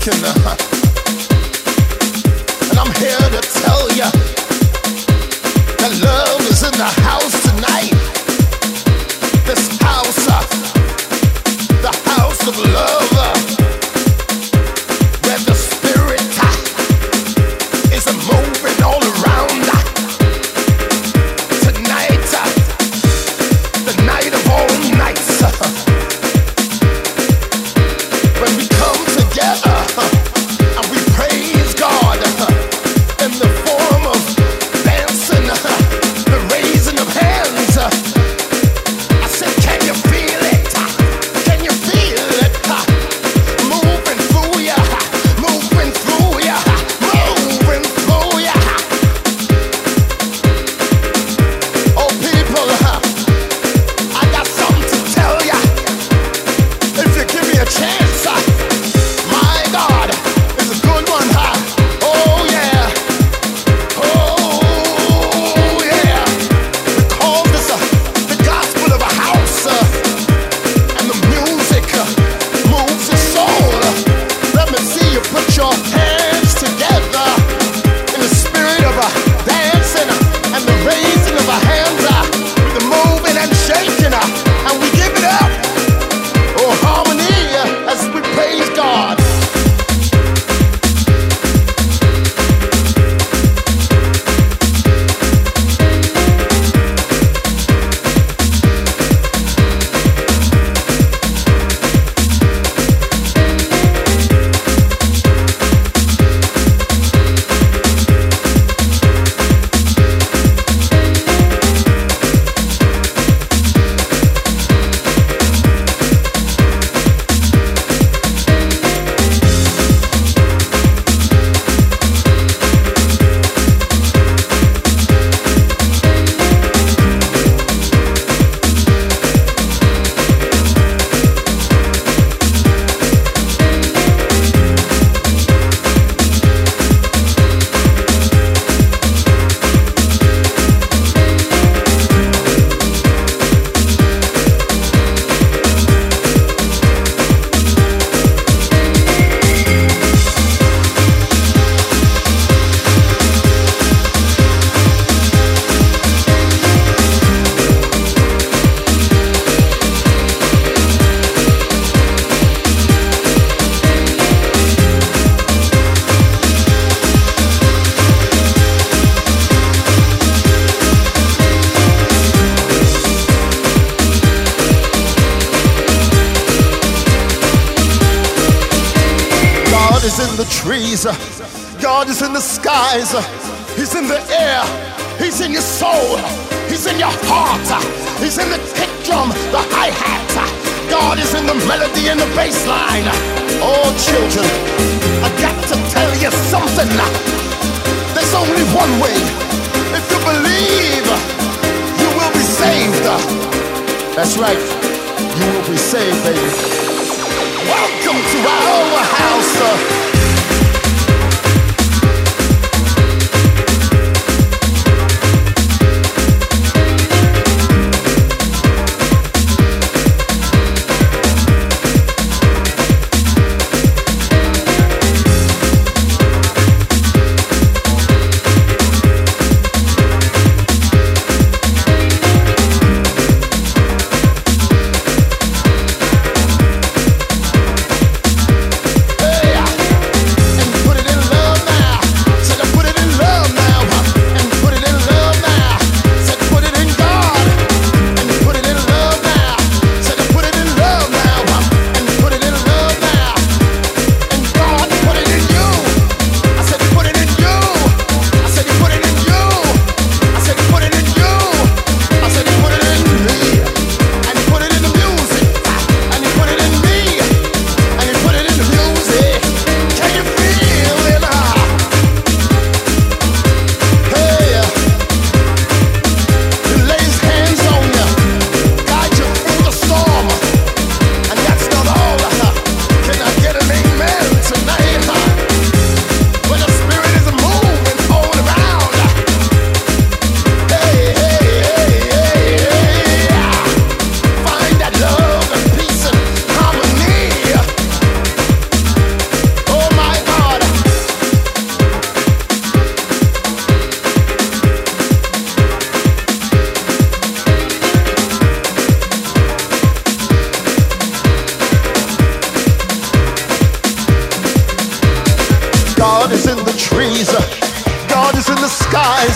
shaking. And I'm here to tell you that love is in the house tonight. This house, the house of love, where the spirit is moving all around. Tonight, the night of all nights, when we come together and we praise God in the form of dancing, the raising of hands. I said, can you feel it? Can you feel it? Moving through ya, moving through ya, moving through ya. Oh people, I got something to tell ya. If you give me a chance, my God is a good one. Oh yeah, oh yeah. We call this the gospel of a house, and the music moves the soul. Let me see you put your hands together in the spirit of dancing and the raising of our hands, with the moving and shaking, and we give it up. Oh, harmony as we praise God. God is in the trees, God is in the skies, He's in the air, He's in your soul, He's in your heart, He's in the kick drum, the hi-hat. God is in the melody and the bass line. Oh children, I got to tell you something. There's only one way. If you believe, you will be saved. That's right, you will be saved, baby. Welcome to our house.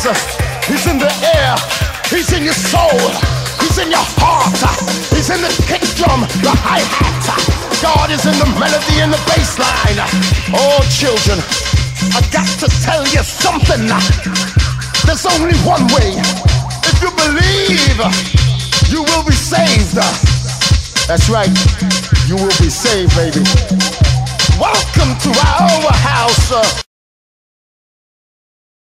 He's in the air. He's in your soul. He's in your heart. He's in the kick drum, the hi-hat. God is in the melody and the bass line. Oh, children, I got to tell you something. There's only one way. If you believe, you will be saved. That's right. You will be saved, baby. Welcome to our house.